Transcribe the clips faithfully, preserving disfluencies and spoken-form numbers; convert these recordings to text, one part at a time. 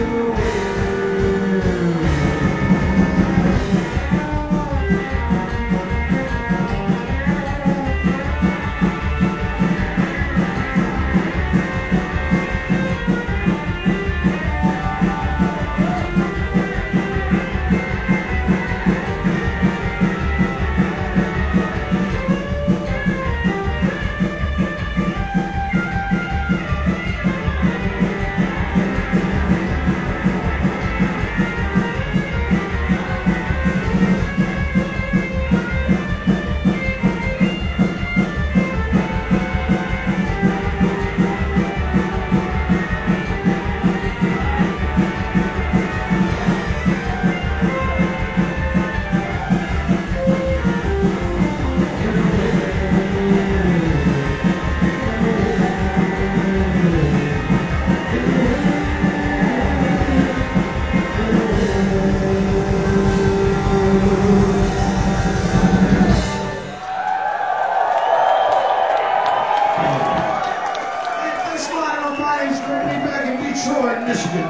Detroit, Michigan.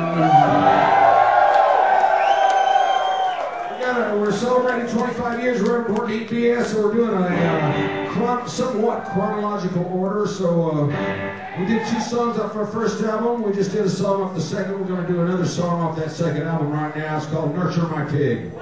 We got a, we're celebrating twenty-five years. We're recording E P S, so we're doing a uh, chron somewhat chronological order. So uh, we did two songs off our first album. We just did a song off the second. We're going to do another song off that second album right now. It's called Nurture My Pig.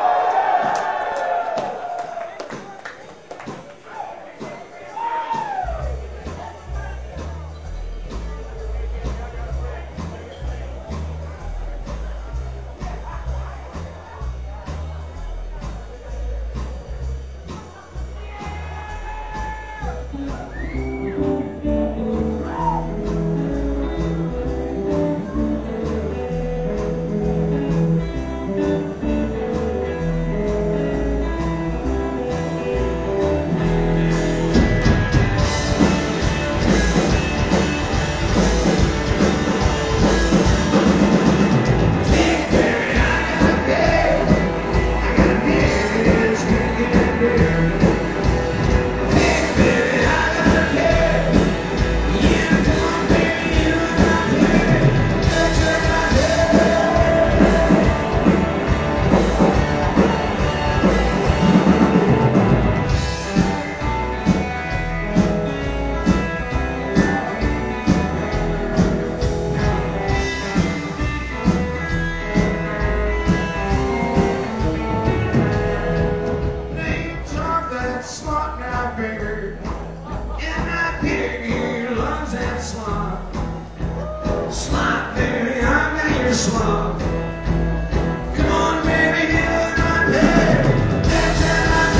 Slump. Come on, baby, you and my pig. Nurture my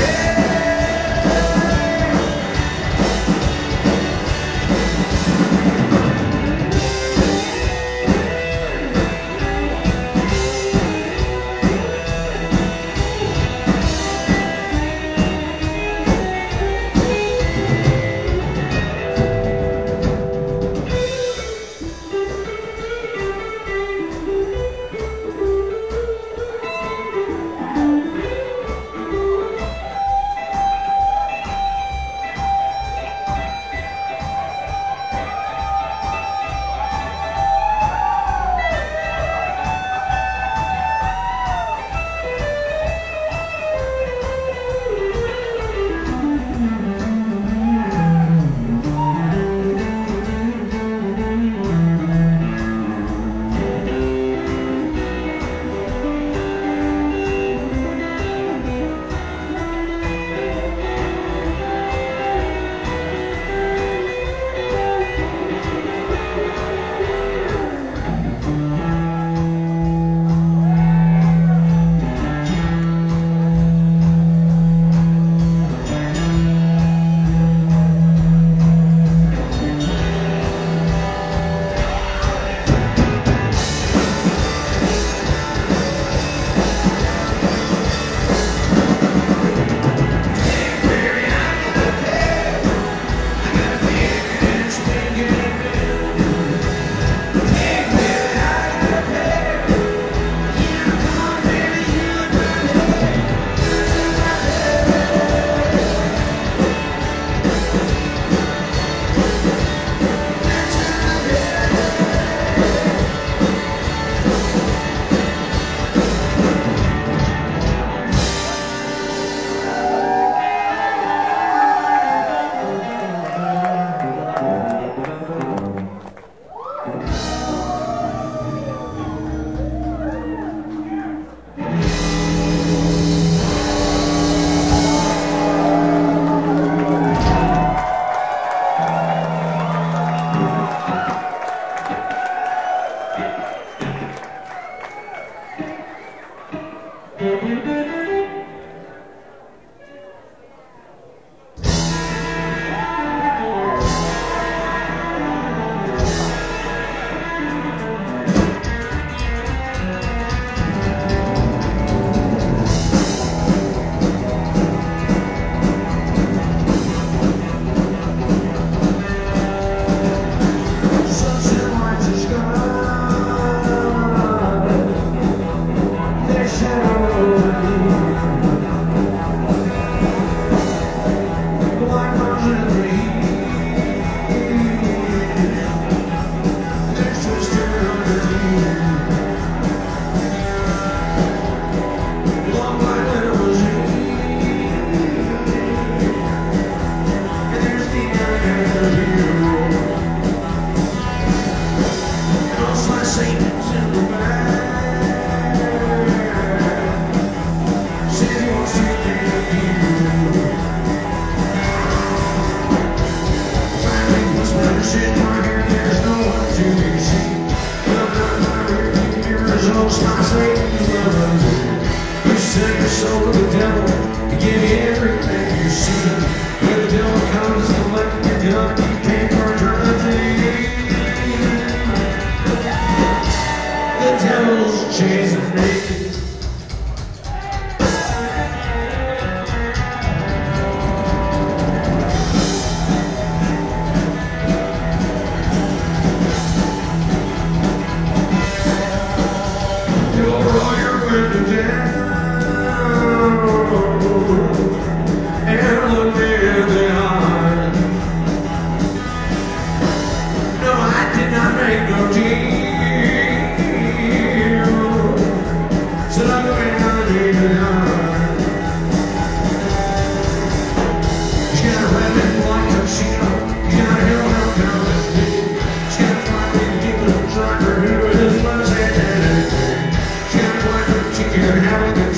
Having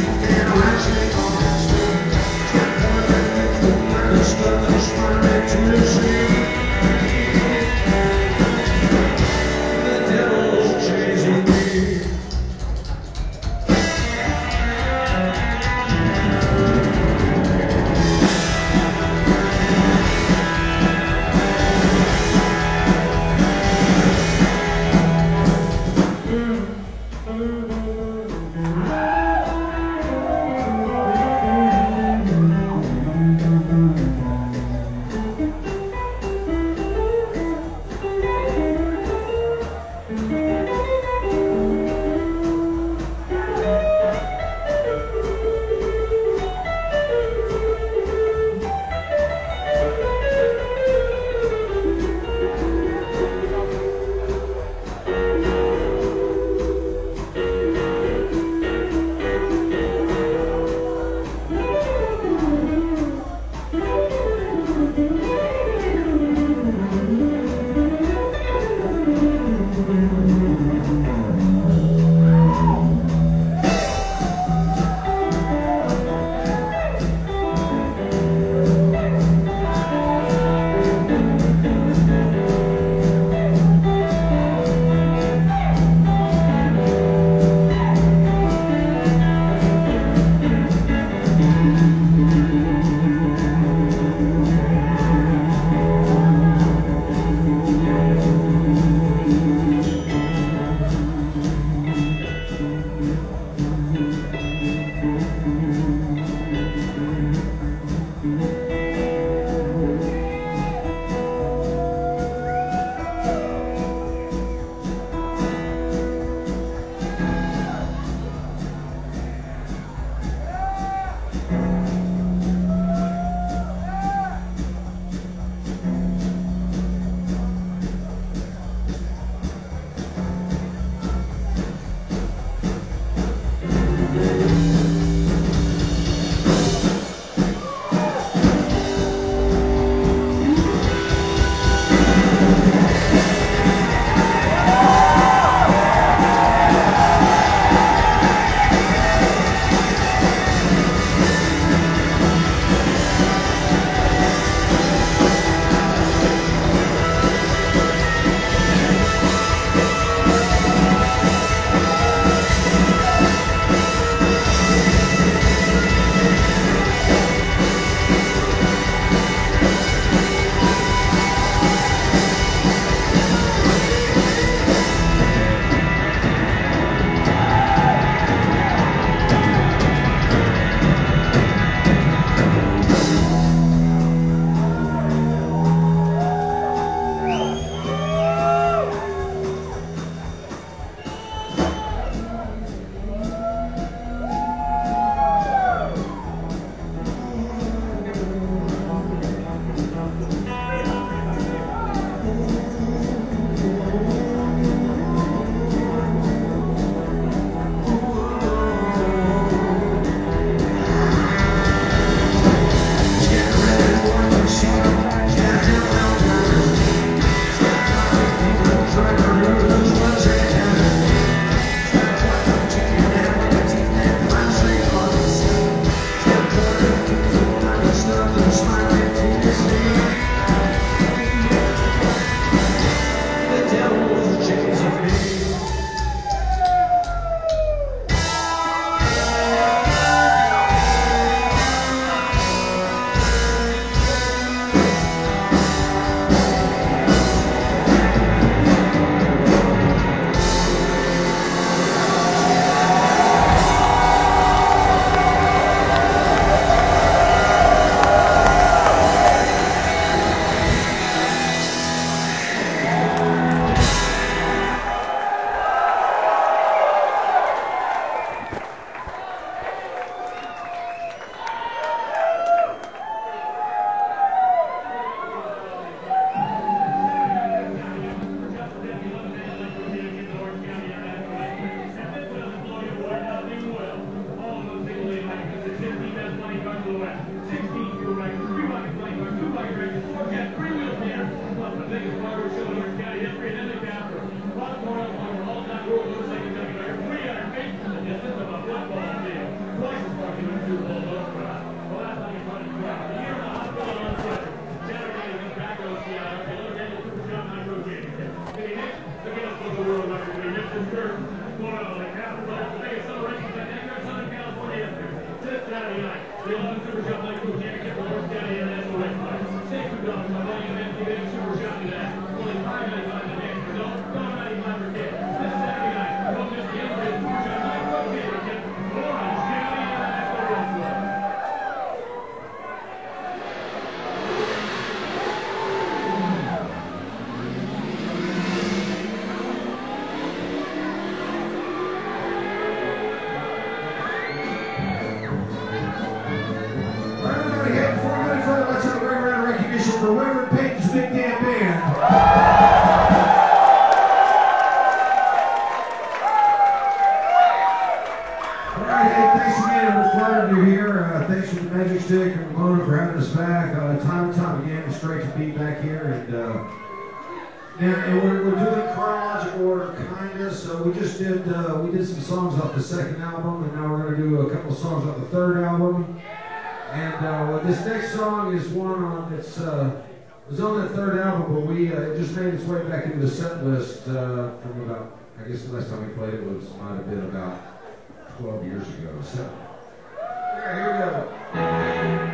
right, hey, thanks again. We're flattered you're here. Uh, thanks for the Magic Stick and Ramona for having us back. Uh, time and time again, it's great to be back here. And, uh, and, and we're, we're doing chronological order, kind of. So we just did uh, we did some songs off the second album, and now we're going to do a couple songs off the third album. And uh, well, this next song is one on it's uh, it was on that third album, but we uh, it just made its way back into the set list uh, from about. I guess the last time we played it was might have been about twelve years ago. So, yeah, here we go.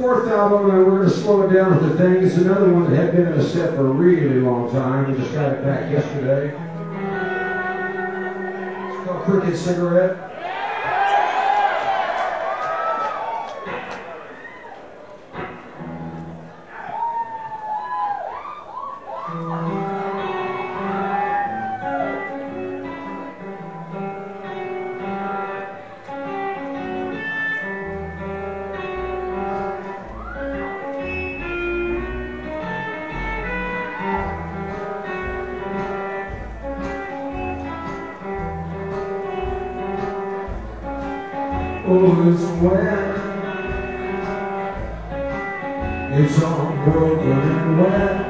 fourth album, and we're going to slow it down with the thing. It's another one that had been in a set for a really long time. We just got it back yesterday. It's called Crooked Cigarette. Oh, it's wet. It's all broken and wet.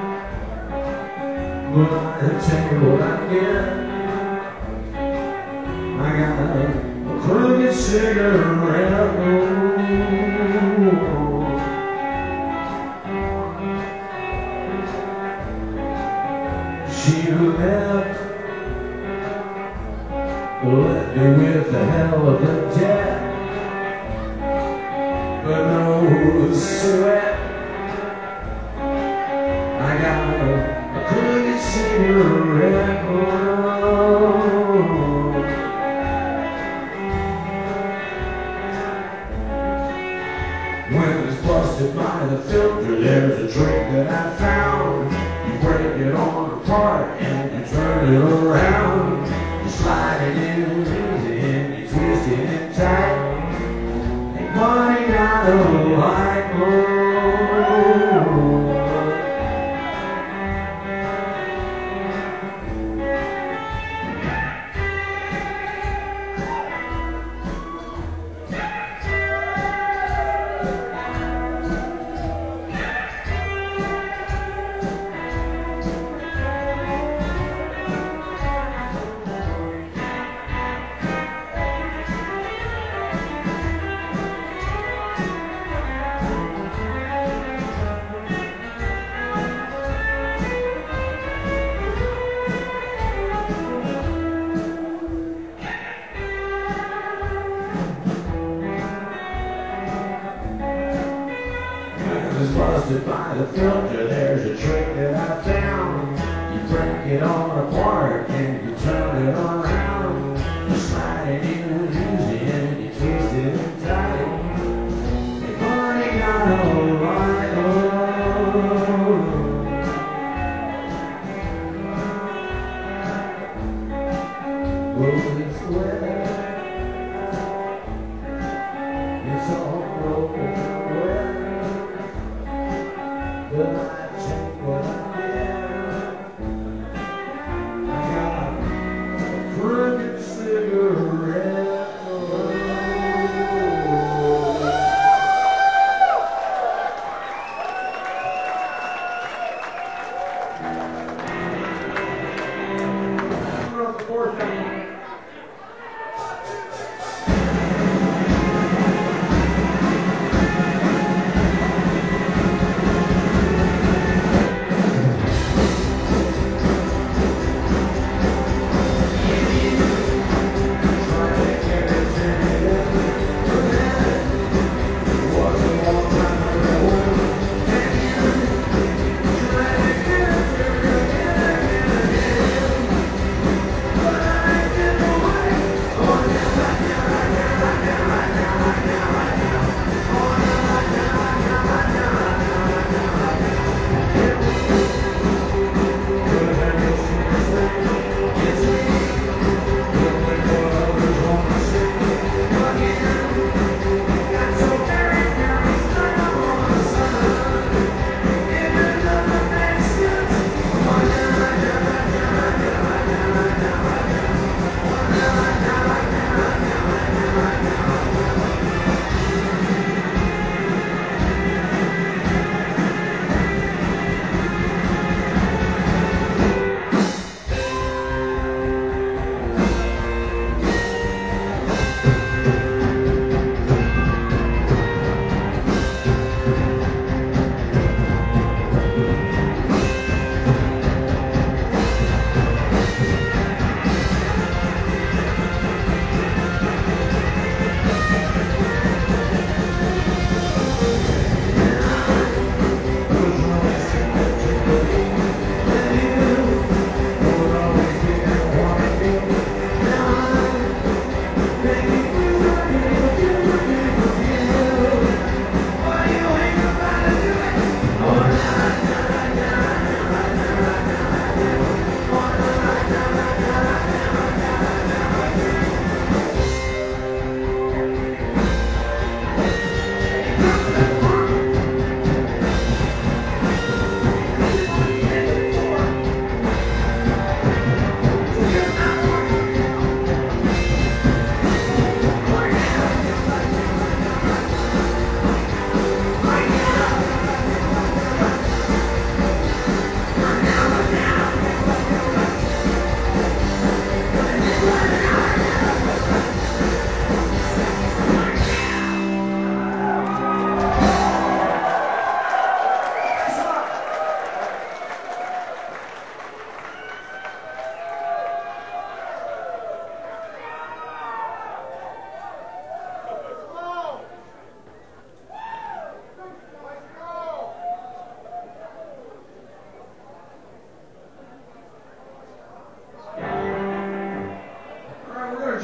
But I tell you what I get. I got a crooked cigarette. She left. Left me with a hell of a debt, but no sweat. I got a, a crooked cigarette. When it's busted by the filter, there's a trick that I found. You break it on apart and you turn it around. You slide it in easy and you twist it in tight. And money got a light bulb. It's busted by the filter, there's a trick that I found. You break it all apart and you turn it around. You slide it in easy and you twist it in tight. If money got a light bulb. Oh, it's wet. It's all broken. But I take what I get. I got a crooked cigarette. I'm the fourth album.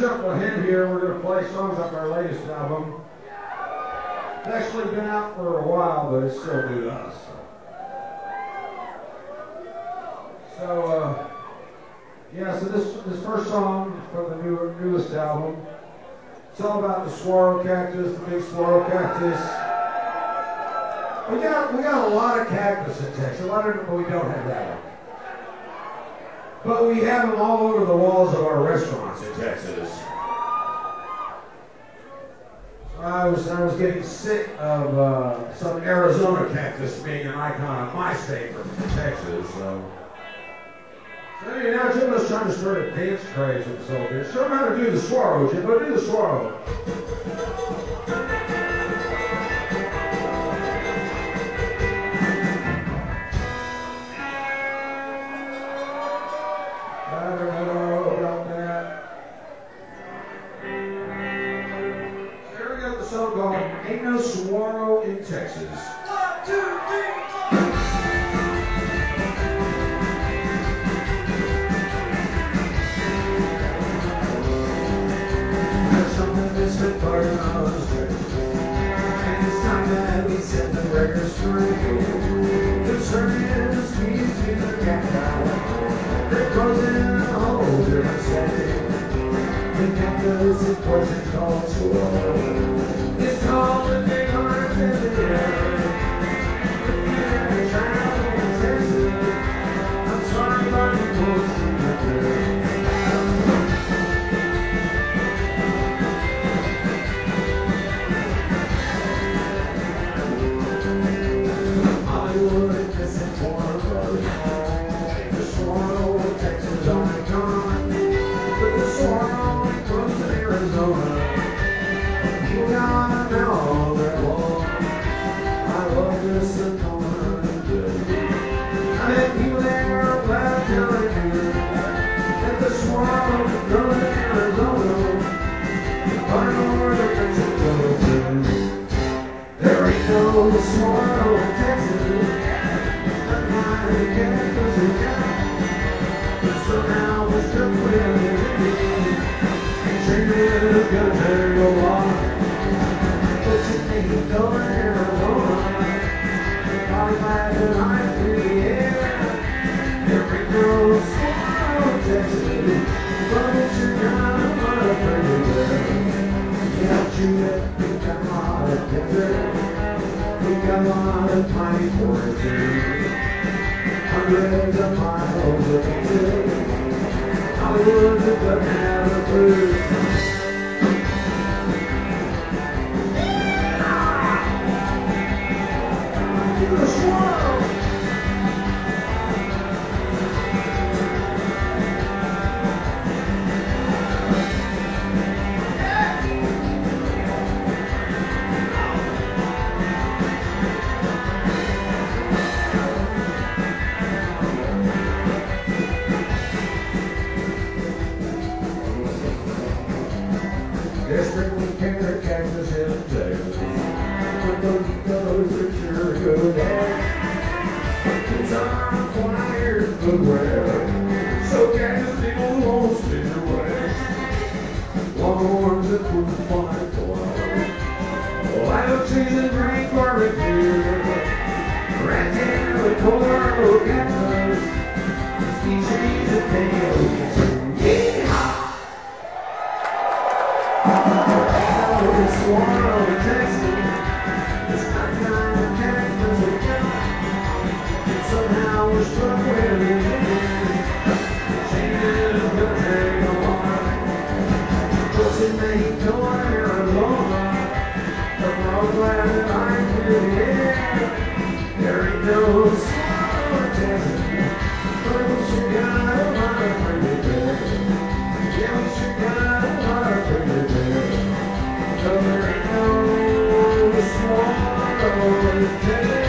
jump ahead here. We're going to play songs off our latest album. It's actually been out for a while, but it's still new to us. So, uh, yeah, so this this first song from the new, newest album, it's all about the saguaro cactus, the big saguaro cactus. We got, we got a lot of cactus in Texas, a lot of them, but we don't have that one. But we have them all over the walls of our restaurants in Texas. I was I was getting sick of uh, some Arizona cactus being an icon of my state from Texas. So, so anyway, now Jim was trying to start a dance craze with this old bitch. Show him how to do the saguaro, Jim. But do the saguaro. Ain't no saguaro in Texas. One, two, three, four. There's something that's been part of our strength. And it's time that we set the record straight. The circus speeds to the cacti. They're closing in a whole different setting. The cactus is poison called saguaro. It's all the big hearts in the air. Yeah, child in Texas. I'm sorry, but it won't seem like fair. Hollywood is missing for a brother. The saguaro, Texas icon. But the saguaro grows in Arizona. You got now all that long. I love this and more than good. I met you there about telling you that the saguaro grows in Arizona. I know where the country goes to. There ain't no saguaro in Texas. Not my cactus in town. But somehow we're stuck with it. And treated as good as they go on. Go to Arizona, I'm glad that I'm through the air. Every girl's saguaro Texas, but it's your kind of mother pretty. Yeah, you bet we got a lot of desert, we got a lot of tiny forests, hundreds of miles of desert. Hollywood doesn't have a clue. The saguaro. Desperately carry cactus in Texas. But those colors are sure good at. It's unacquired footwear, so cactus people won't steer away. Longhorns that wouldn't fight for us. Wild trees that drink barbecue. Rat tail and coral cactus. Ski trees that tail. Yeehaw! Saguaro in Texas, it's not kind of cactus we got. And somehow we're struck with it. Changes will take a while. Cause it may go to Arizona, but we're all glad that I'm here, yeah. There ain't no saguaro in Texas, but we sure got a lot of pretty bears. Yeah, we sure got a lot of pretty bears. So there ain't no saguaro in Texas.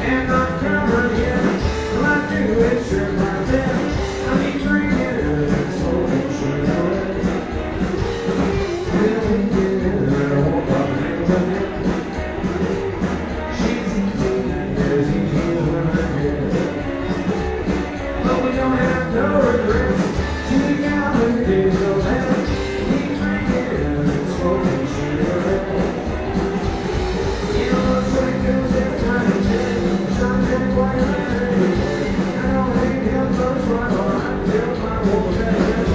And I'm covered in my new shirt like this. I be drinking and smoking cigarettes. Really good, I won't bother with it. She's easy as easy as when I get. But we don't have no regrets. She got her days of heaven. We drinking and smoking cigarettes. You know what's like goes every time you change. Something quite right. I don't think him close my heart. I feel my whole head.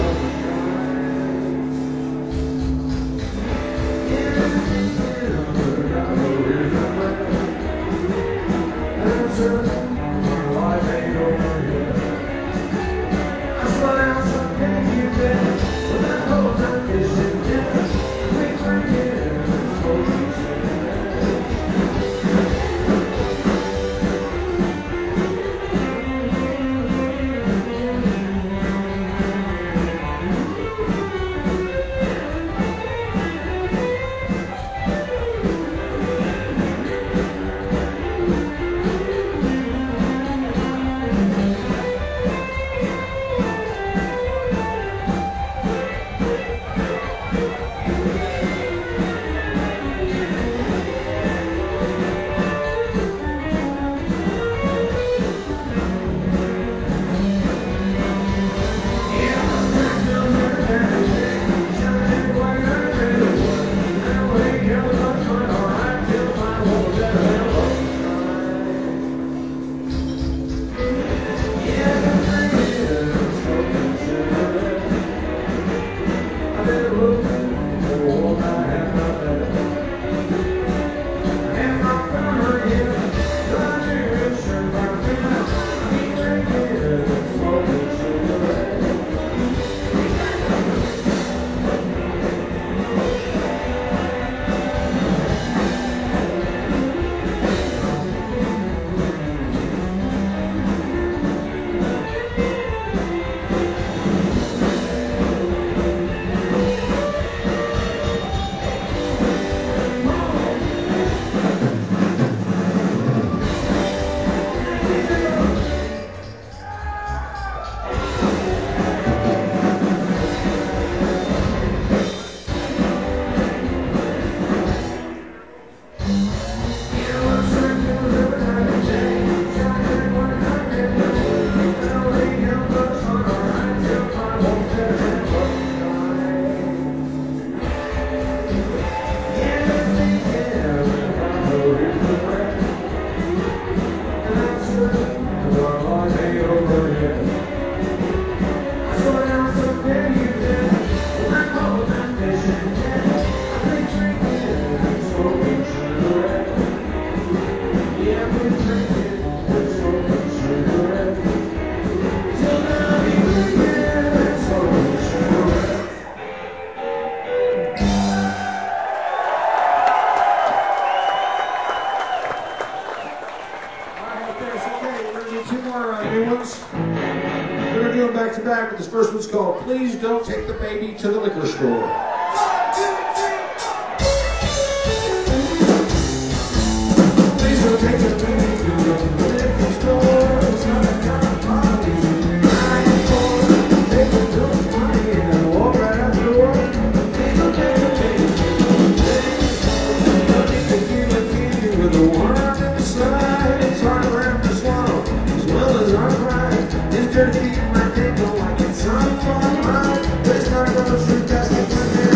This first one's called Please Don't Take the Baby to the Liquor Store. Please don't take the baby to the liquor store. It's not a kind of party. I ain't going to take the dope money and walk right out the door. Please don't take the baby to the liquor. Don't need to give a candy with a worm in the side. It's hard for him to swallow as well as our pride. It's dirty in my dick, don't like it. Some fun ride, there's not a grocery basket when they're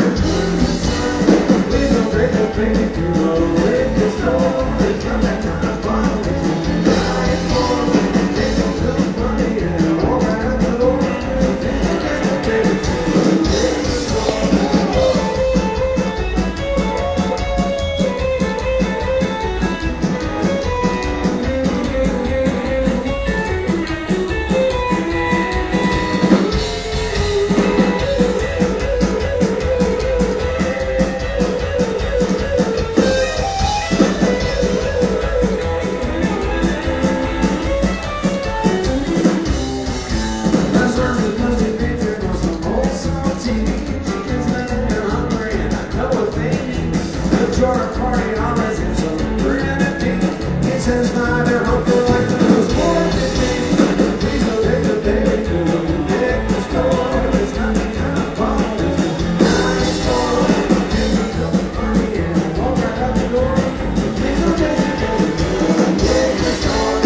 there. Hope you like those more things. Please don't take the day to hit the store. It's not the kind of ball that's nice for. Give me some money and walk right out the door. Please don't take the day to hit the store.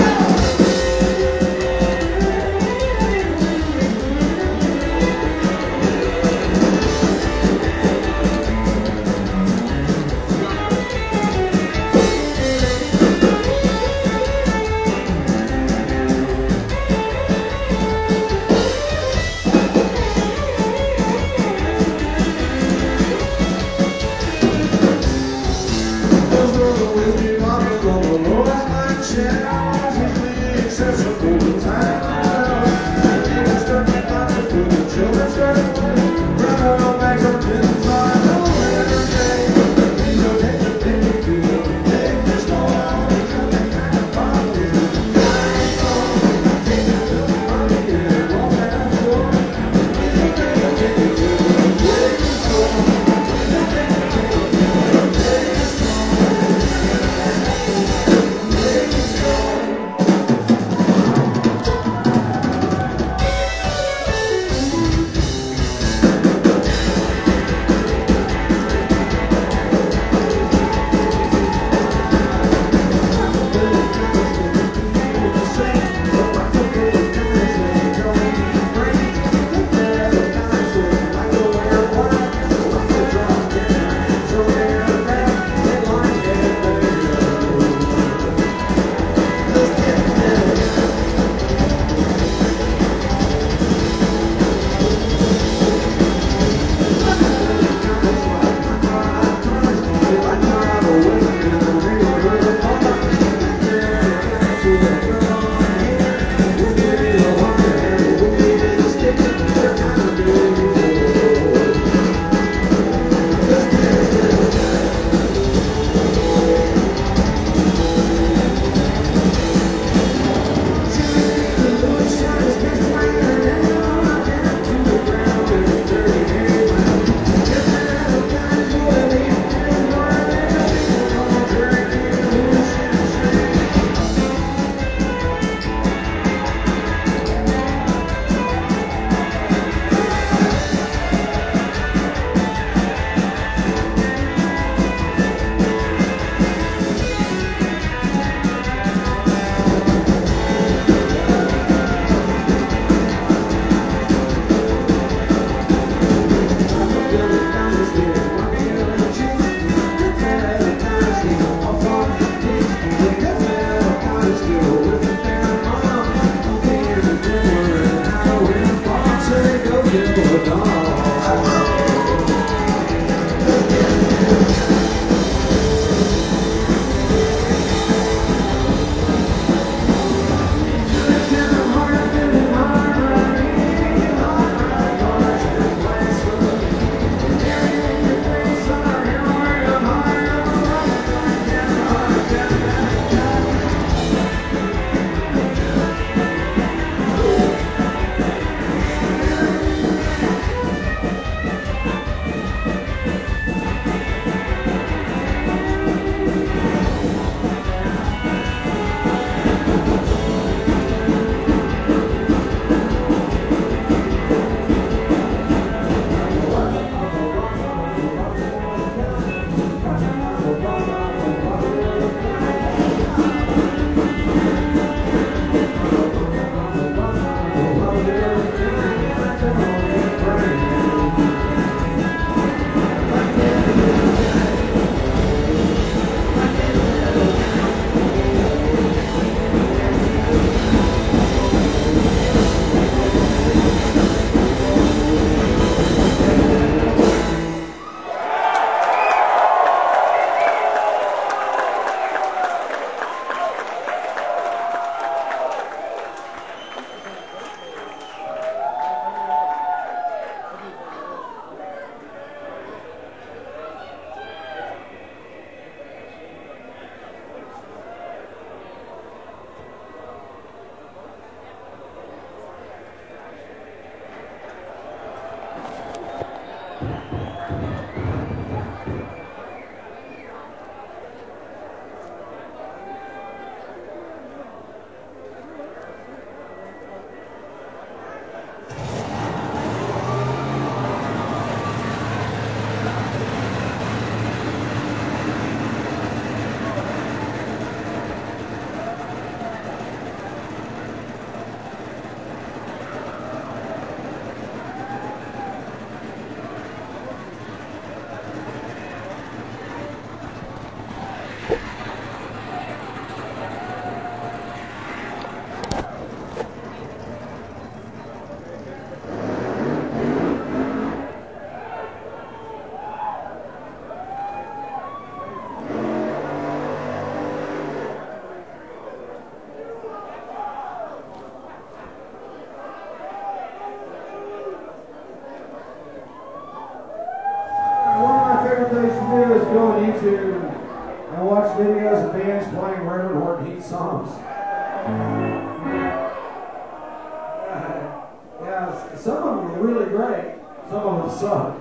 Yeah, some of them are really great. Some of them suck.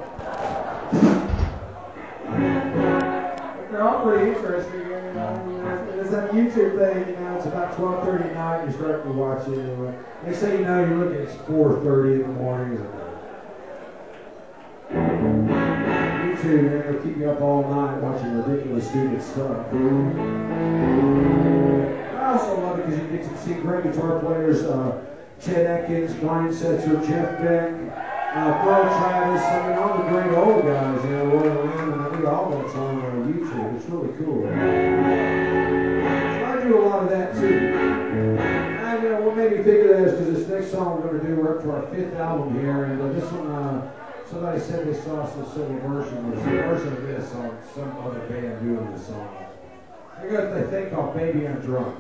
But they're all pretty interesting. You know, there's that YouTube thing. You know, it's about twelve thirty at night. You're starting to watch it. Anyway. Next thing you know, you're looking at four thirty in the morning. YouTube, man, it'll keep you up all night watching ridiculous, stupid stuff. I also love it because you get to see great guitar players. Uh, Chet Atkins, Brian Setzer, Jeff Beck, uh, Merle Travis, I mean, all the great old guys, you know, rolling around, and I think all that's on uh, YouTube. It's really cool. So I do a lot of that too. And, you know, what made me think of that is because this next song we're going to do, we're up to our fifth album here, and uh, this one, uh, somebody said they saw some sort of version, it's a version of this on some other band doing this song. They got that thing called Baby I'm Drunk.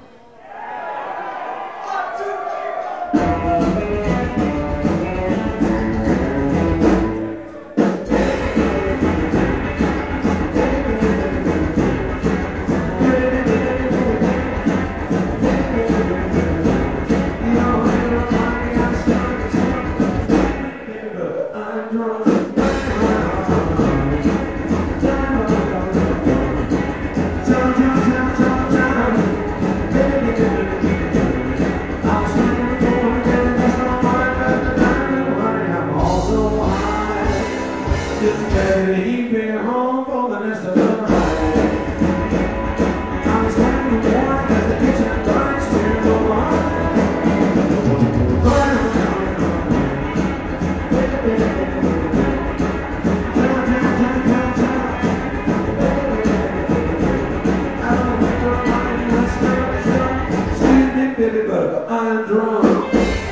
I'm drunk.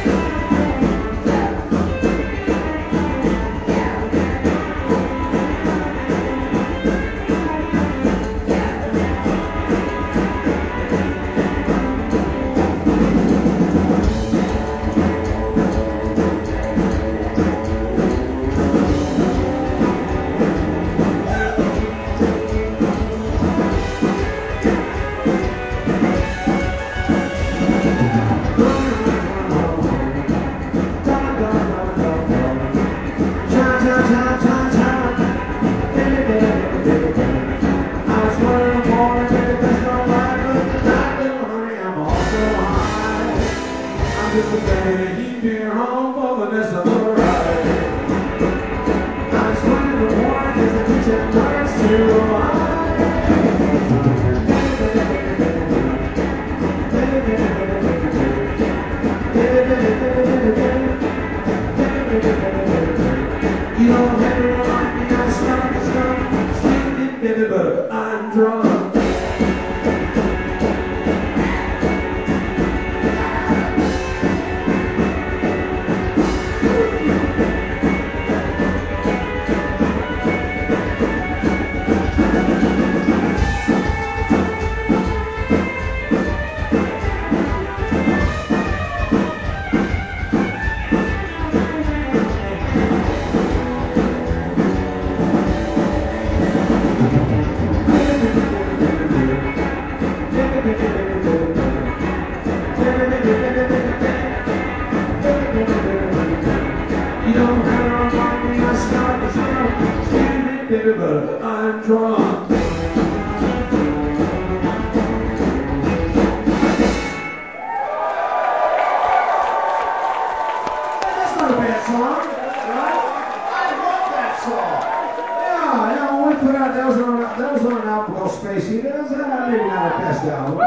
I'm drunk. You don't have to remind me, I start to feel, baby, but I'm drunk. That's not a bad song, right? I love that song. Yeah, yeah, when we put out, that was on, that was on an album called Spacey. That was uh, maybe not our best album.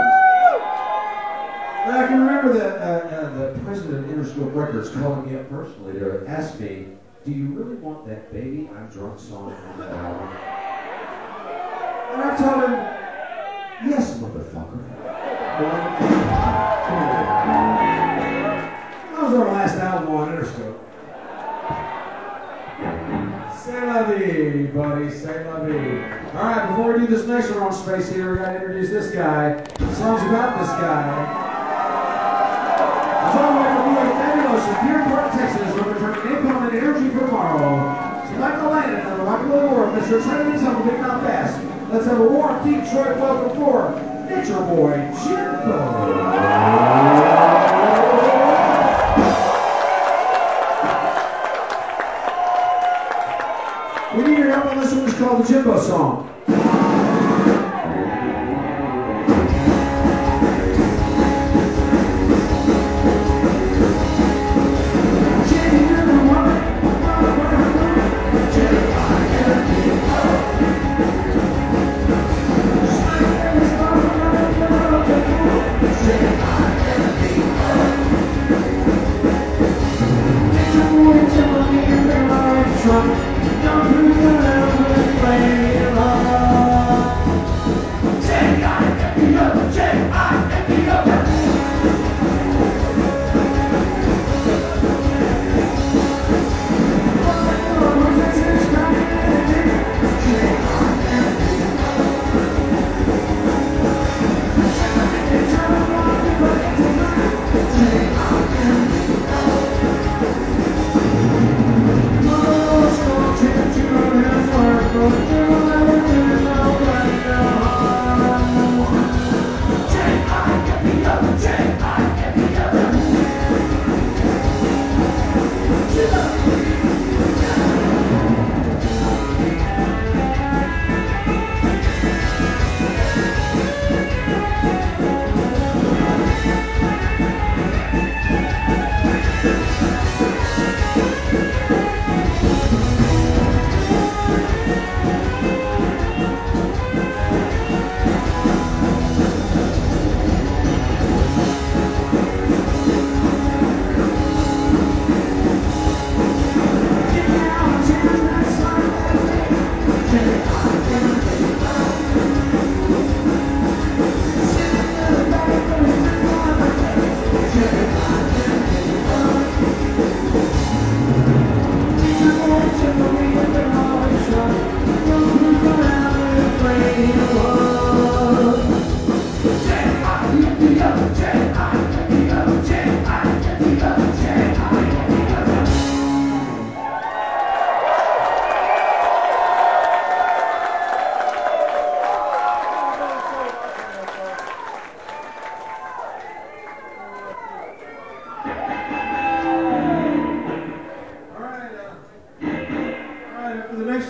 I can remember that uh, uh, the president of Interscope Records calling me up personally to ask me, do you really want that Baby I'm Drunk song on that album? And I told him, yes, motherfucker. That was our last album on Interscope. C'est la vie, buddy, c'est la vie. All right, before we do this next one on Space here, we got to introduce this guy. The song's about this guy. It's all the way from U S Fabulous in Deer Park, Texas, where we're turning napalm and energy for tomorrow. So Michael Landon and the Michael Award, Mister Exciting Something Big Not Fast. Let's have a warm Detroit welcome for Nature Boy Jimbo.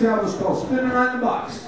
next album is called Spin the Night in the Box.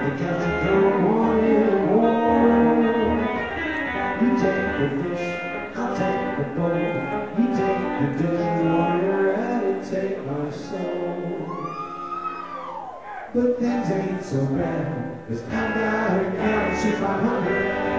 You take the fish things ain't so bad. Cause I got a Galaxy five hundred.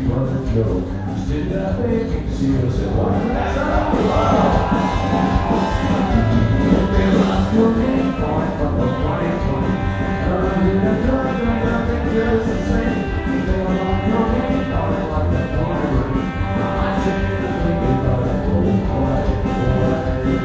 brother Joe. Stood up and you see us and what that's all about. They lost your main point from the twenty twenty. Running a drug and nothing just the same. They lost your main point like the twenty. I said the thing about a cold quiet boy.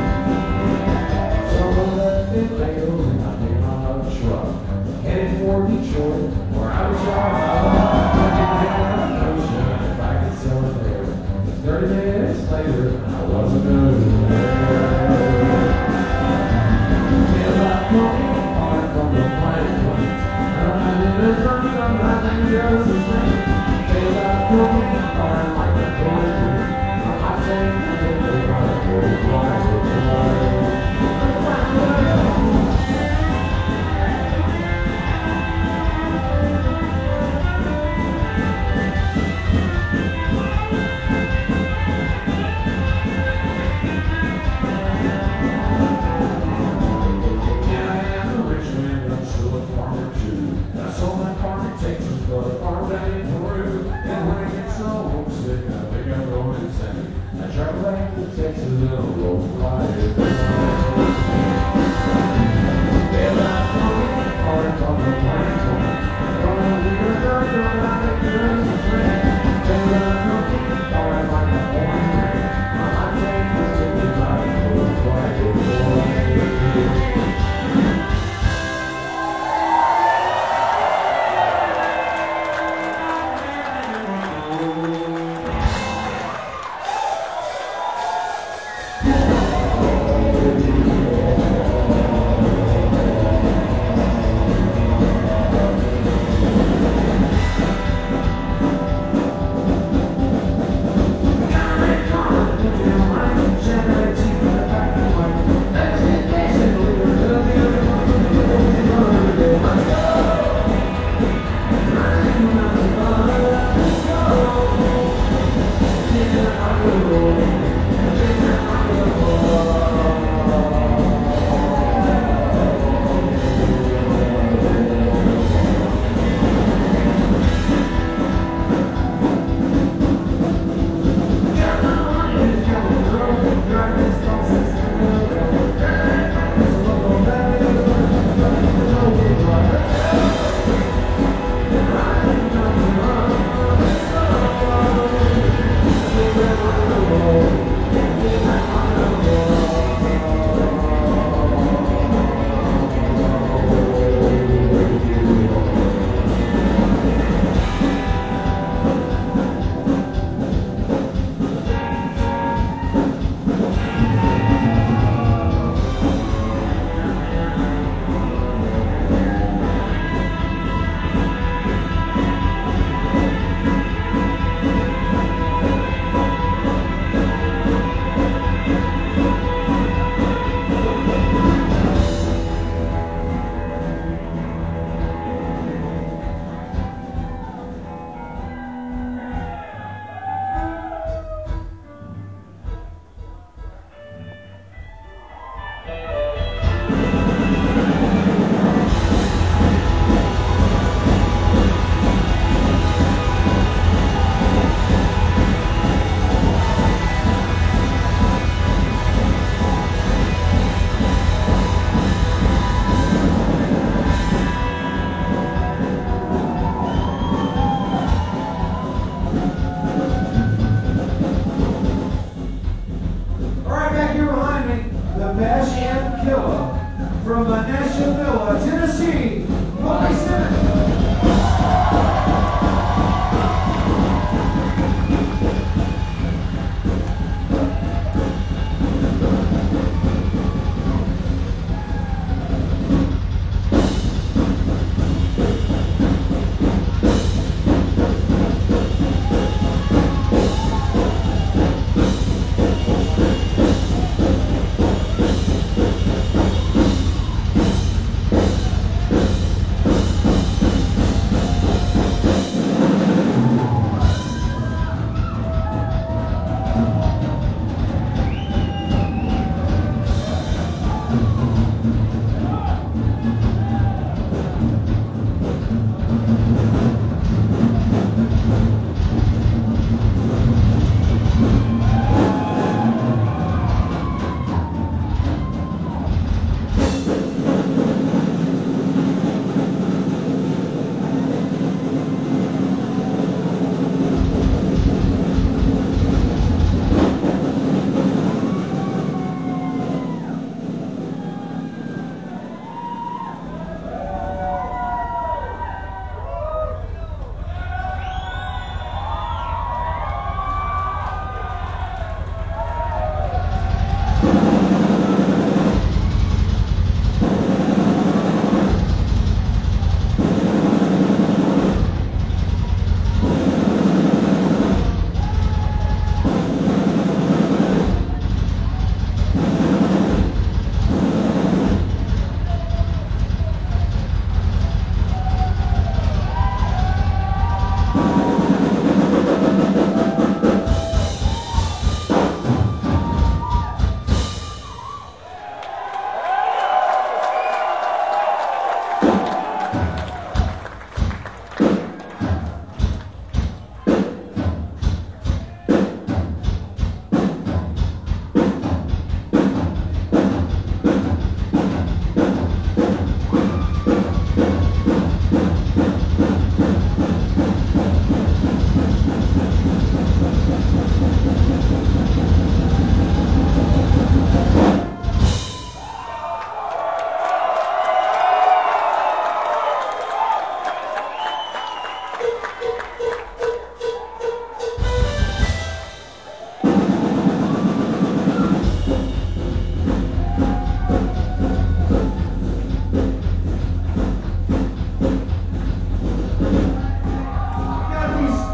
Some of us did bagels and I came on a truck. Headed for Detroit, where I was out. If I could sell it there. Thirty minutes later, I wasn't good. Till I come on from the planet planes. I did a drunk, I'm not the girls the same. Till I come on like the poetry. I say, I think they're gonna go quiet.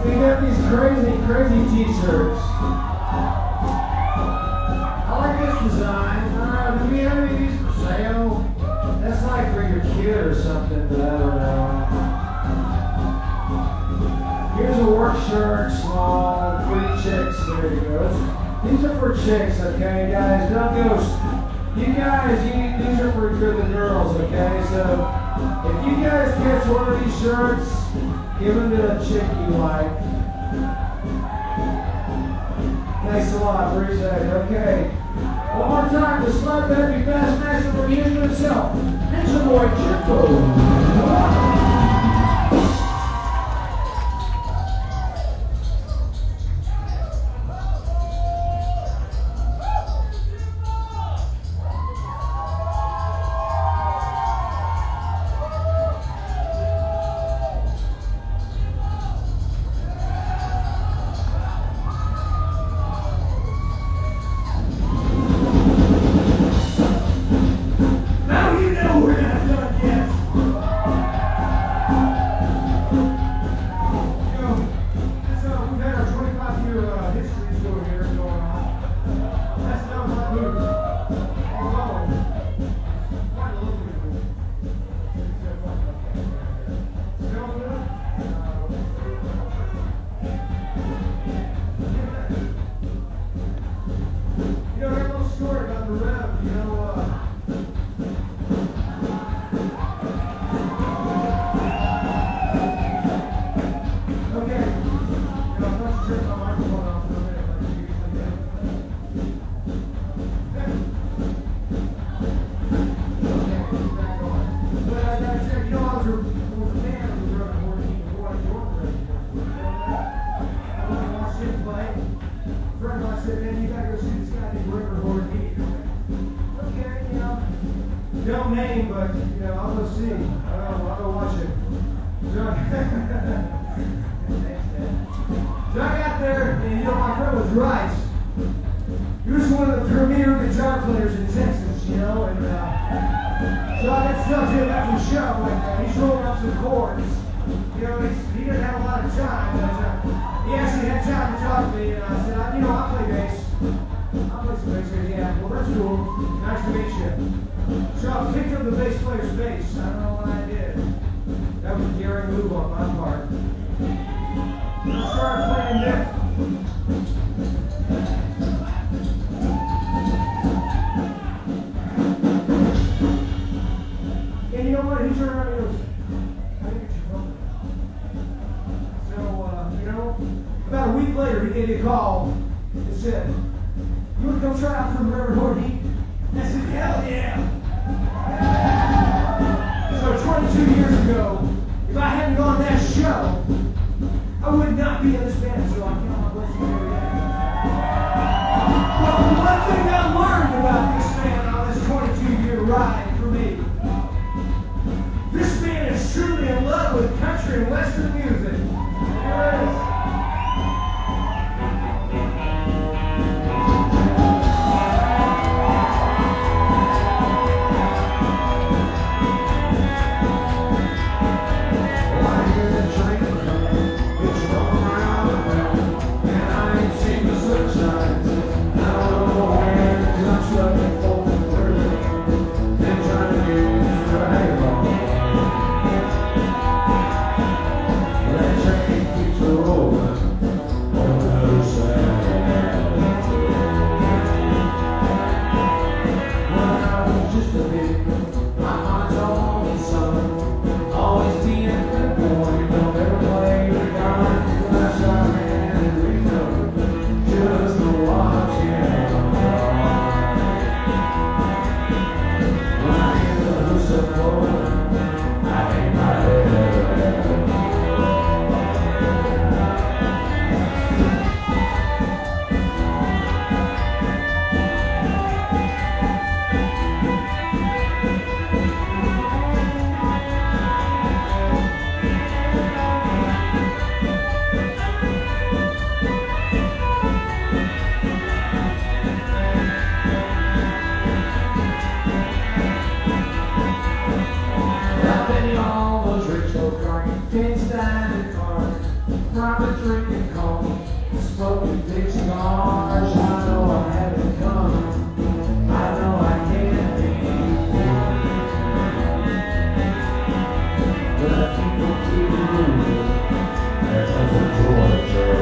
We got these crazy, crazy t-shirts. I like this design. Uh, do we have any of these for sale? That's like for your kid or something, but I don't know. Here's a work shirt, small, free chicks. There you go. These are for chicks, okay, guys? Don't go. You guys, you, these are for, for the girls, okay? So if you guys catch one of these shirts, give them to a chick you like. Thanks a lot, appreciate it. Okay. One more time, the Slug Baby Bassmaster reunion himself. Ninja Boy Jimbo. Don't name, but you know, I'll go see. I'll, I'll go watch it. John, John got there, and you know, my friend was right. He was one of the premier guitar players in Texas, you know, and uh, so I got to talk to him after the show, and uh, he's rolling up some chords. You know, he's, he doesn't have a lot of time, but uh, he actually had time to talk to me, and I said, I, you know, I play bass. I play some bass. He goes, yeah, well, that's cool. Nice to meet you. So I picked up the bass player's bass. I don't know what I did. That was a daring move on my part. I started playing Nick. And you know what? He turned around and goes, I think it's your phone. So, uh, you know, about a week later, he gave me a call and said, you want to come try out for Reverend Horde Heat? I said, hell yeah. So twenty-two years ago, if I hadn't gone to that show, I would not be in this band, so I count my blessings every day. But the one thing I learned about this band on this twenty-two year ride for me, this band is truly in love with country and western music. Yes. drinking cold, smoking big cigars. I know I had it coming. I know I can't be. But people keep moving. There comes a torture.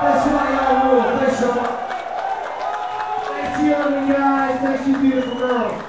That's why y'all rule. Thanks so much. Thanks you, guys. Thanks you, beautiful girl.